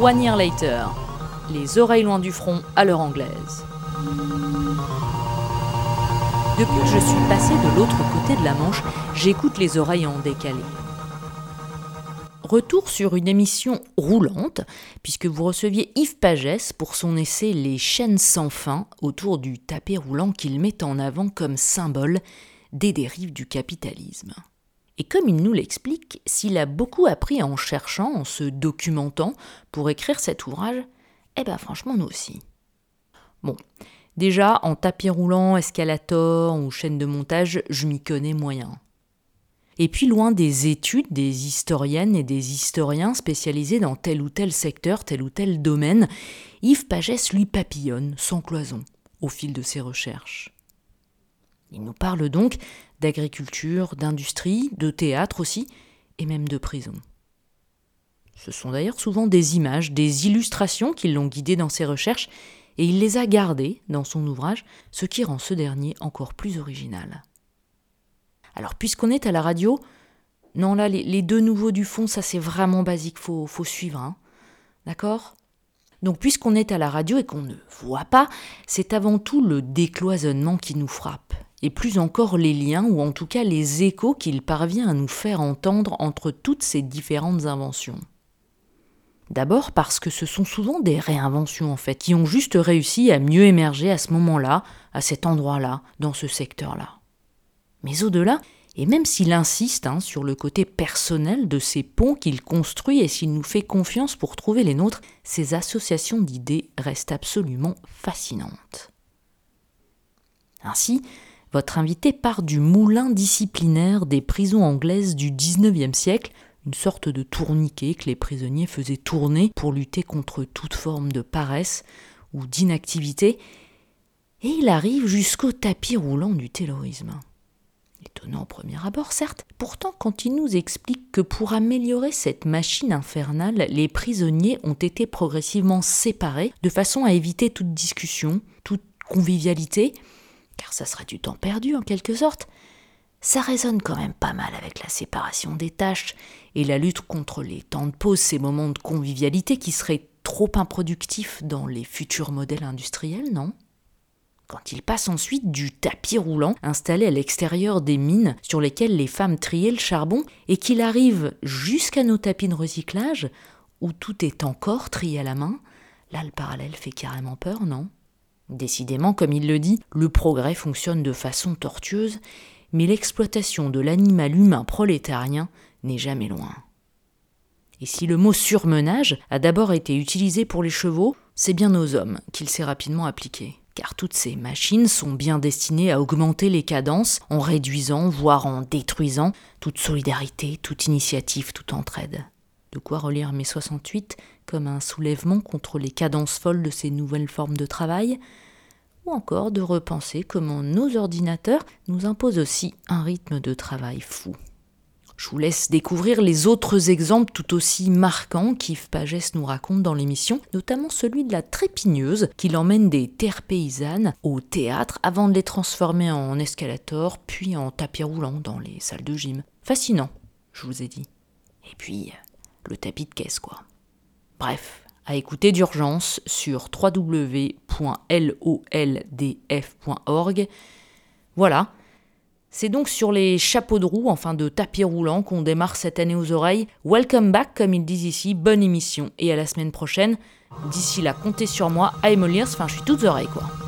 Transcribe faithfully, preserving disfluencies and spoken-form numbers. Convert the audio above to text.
One Year Later, les oreilles loin du front à l'heure anglaise. Depuis que je suis passée de l'autre côté de la Manche, j'écoute les oreilles en décalé. Retour sur une émission roulante, puisque vous receviez Yves Pagès pour son essai « Les chaînes sans fin » autour du tapis roulant qu'il met en avant comme symbole des dérives du capitalisme. Et comme il nous l'explique, s'il a beaucoup appris en cherchant, en se documentant pour écrire cet ouvrage, eh ben franchement nous aussi. Bon, déjà en tapis roulant, escalator ou chaîne de montage, je m'y connais moyen. Et puis loin des études des historiennes et des historiens spécialisés dans tel ou tel secteur, tel ou tel domaine, Yves Pagès lui papillonne sans cloison au fil de ses recherches. Il nous parle donc d'agriculture, d'industrie, de théâtre aussi, et même de prison. Ce sont d'ailleurs souvent des images, des illustrations qui l'ont guidé dans ses recherches, et il les a gardées dans son ouvrage, ce qui rend ce dernier encore plus original. Alors puisqu'on est à la radio, non là, les, les deux nouveaux du fond, ça c'est vraiment basique, faut, faut suivre, hein, d'accord ? Donc puisqu'on est à la radio et qu'on ne voit pas, c'est avant tout le décloisonnement qui nous frappe. Et plus encore les liens, ou en tout cas les échos qu'il parvient à nous faire entendre entre toutes ces différentes inventions. D'abord parce que ce sont souvent des réinventions en fait, qui ont juste réussi à mieux émerger à ce moment-là, à cet endroit-là, dans ce secteur-là. Mais au-delà, et même s'il insiste hein, sur le côté personnel de ces ponts qu'il construit et s'il nous fait confiance pour trouver les nôtres, ces associations d'idées restent absolument fascinantes. Ainsi, votre invité part du moulin disciplinaire des prisons anglaises du dix-neuvième siècle, une sorte de tourniquet que les prisonniers faisaient tourner pour lutter contre toute forme de paresse ou d'inactivité, et il arrive jusqu'au tapis roulant du taylorisme. Étonnant au premier abord, certes, pourtant quand il nous explique que pour améliorer cette machine infernale, les prisonniers ont été progressivement séparés de façon à éviter toute discussion, toute convivialité, car ça serait du temps perdu en quelque sorte, ça résonne quand même pas mal avec la séparation des tâches et la lutte contre les temps de pause, ces moments de convivialité qui seraient trop improductifs dans les futurs modèles industriels, non ? Quand il passe ensuite du tapis roulant installé à l'extérieur des mines sur lesquelles les femmes triaient le charbon et qu'il arrive jusqu'à nos tapis de recyclage où tout est encore trié à la main, là le parallèle fait carrément peur, non ? Décidément, comme il le dit, le progrès fonctionne de façon tortueuse, mais l'exploitation de l'animal humain prolétarien n'est jamais loin. Et si le mot surmenage a d'abord été utilisé pour les chevaux, c'est bien aux hommes qu'il s'est rapidement appliqué. Car toutes ces machines sont bien destinées à augmenter les cadences en réduisant, voire en détruisant, toute solidarité, toute initiative, toute entraide. De quoi relire mai soixante-huit comme un soulèvement contre les cadences folles de ces nouvelles formes de travail, ou encore de repenser comment nos ordinateurs nous imposent aussi un rythme de travail fou. Je vous laisse découvrir les autres exemples tout aussi marquants qu'Yves Pagès nous raconte dans l'émission, notamment celui de la trépigneuse qui l'emmène des terres paysannes au théâtre avant de les transformer en escalator, puis en tapis roulant dans les salles de gym. Fascinant, je vous ai dit. Et puis, le tapis de caisse, quoi. Bref, à écouter d'urgence sur w w w point loldf point org. Voilà. C'est donc sur les chapeaux de roue, enfin de tapis roulants, qu'on démarre cette année aux oreilles. Welcome back, comme ils disent ici, bonne émission et à la semaine prochaine. D'ici là, comptez sur moi, I'm all ears, enfin je suis toutes oreilles quoi.